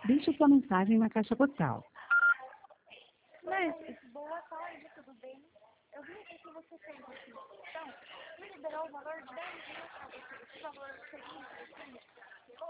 Deixe sua mensagem na caixa postal. Mas, boa tarde, tudo bem? Eu vi aqui que você fez a inscrição, me liberou o valor de 10 mil. Esse valor seria interessante?